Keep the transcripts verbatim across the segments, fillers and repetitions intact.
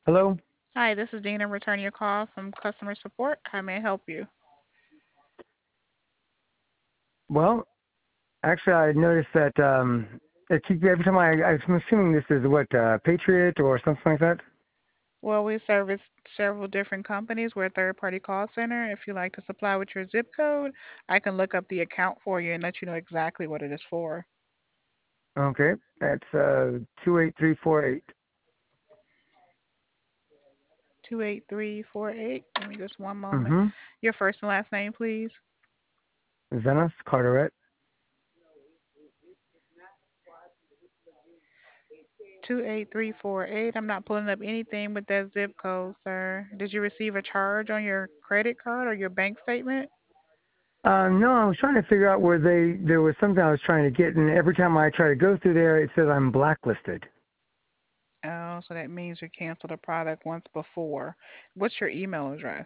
Hello? Hi, this is Dina returning your call from customer support. How may I help you? Well, actually, I noticed that um, it keeps, every time I, I'm assuming this is what, uh, Patriot or something like that? Well, we service several different companies. We're a third party call center. If you like to supply with your zip code, I can look up the account for you and let you know exactly what it is for. Okay, that's uh, two eight three four eight. two eight three four eight. Give me just one moment. Mm-hmm. Your first and last name, please. Zenos Carteret. two eight three four eight. I'm not pulling up anything with that zip code, sir. Did you receive a charge on your credit card or your bank statement? Uh, no, I was trying to figure out where they, there was something I was trying to get, and every time I try to go through there, it says I'm blacklisted. Oh, so that means you canceled a product once before. What's your email address?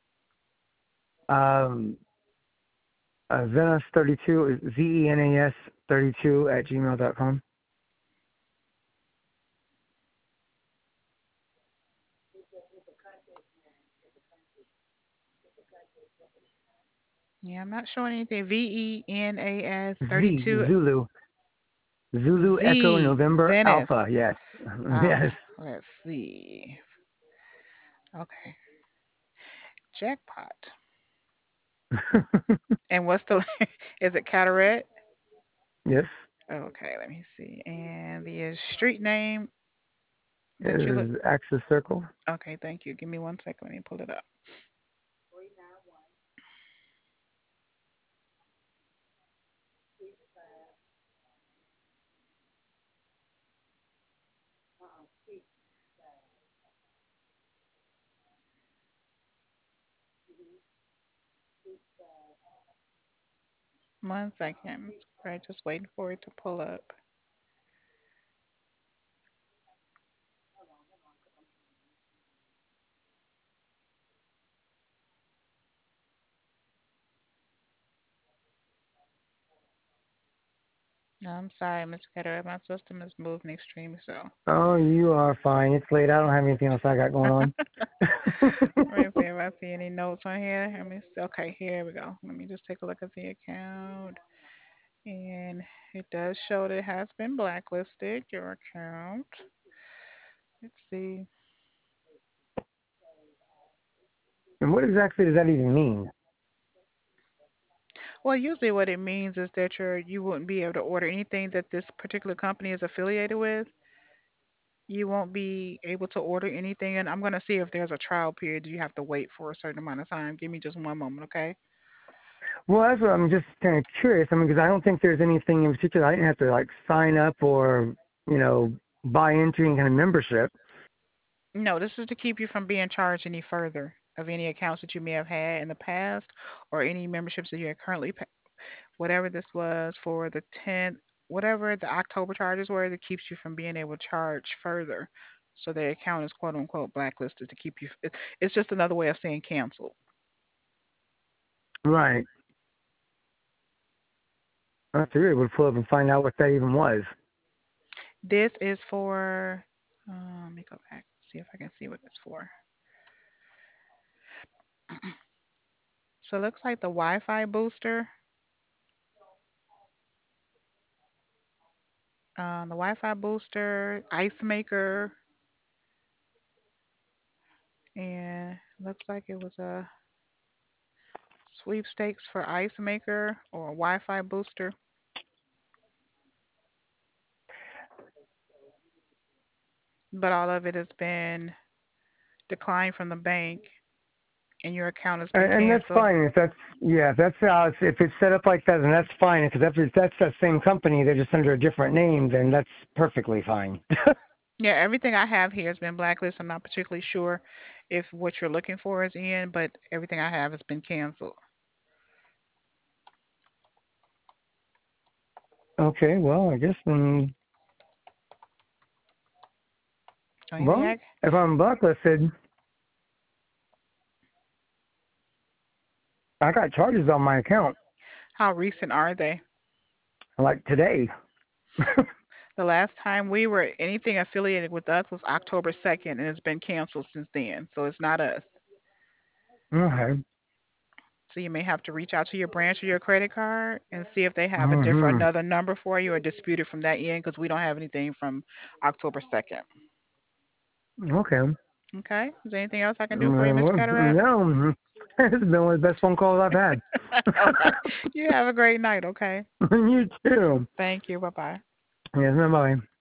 Um, uh, Zenos thirty-two, Z E N A S thirty-two at gmail dot com. Yeah, I'm not showing anything. V E N A S Z, 32 Zulu. Zulu Echo Z November Zenith. Alpha, yes. Ah, Yes. let's see. Okay, jackpot. And what's the? Is it Cataract? Yes. Okay, let me see. And the uh, street name that you look. Is Axis Circle. Okay, thank you. Give me one second. Let me pull it up. One second. Right, just waiting for it to pull up. No, I'm sorry, Miss Cataract. My system is moving extremely slow. Oh, you are fine. It's late. I don't have anything else I got going on. Let me see if I see any notes on here. Let me see. Okay, here we go. Let me just take a look at the account. And it does show that it has been blacklisted, your account. Let's see. And what exactly does that even mean? Well, usually what it means is that you're you wouldn't be able to order anything that this particular company is affiliated with. You won't be able to order anything, and I'm going to see if there's a trial period. You have to wait for a certain amount of time. Give me just one moment, okay? Well, that's what I'm just kind of curious. I mean, because I don't think there's anything in particular. I didn't have to like sign up or, you know, buy into any kind of membership. No, this is to keep you from being charged any further of any accounts that you may have had in the past or any memberships that you are currently pay. Whatever this was for the tenth, whatever the October charges were, that keeps you from being able to charge further. So the account is quote unquote blacklisted to keep you. it- It's just another way of saying canceled. Right. I figured we'd pull up and find out what that even was. This is for. Uh, let me go back see if I can see what it's for. So it looks like the Wi-Fi booster, um, the Wi-Fi booster, ice maker, and looks like it was a sweepstakes for ice maker or a Wi-Fi booster. But all of it has been declined from the bank, and your account has been And, and that's canceled. fine if that's yeah if that's how it's, if it's set up like that, then that's fine. Because if it's, that's that same company, they're just under a different name, then that's perfectly fine. Yeah, everything I have here has been blacklisted. I'm not particularly sure if what you're looking for is in, but everything I have has been canceled. Okay, well, I guess then, So any well, ac- if I'm blacklisted, I got charges on my account how recent are they? like today. The last time we were anything affiliated with us was October second, and it's been canceled since then. So it's not us. Okay. So you may have to reach out to your branch or your credit card and see if they have a different Mm-hmm. another number for you or dispute it from that end because we don't have anything from October second. Okay. Okay. Is there anything else I can do for you, Uh, Miss well, Cataract? no, this has been one of the best phone calls I've had. Okay. You have a great night. Okay. You too. Thank you. Bye bye. Yes, bye.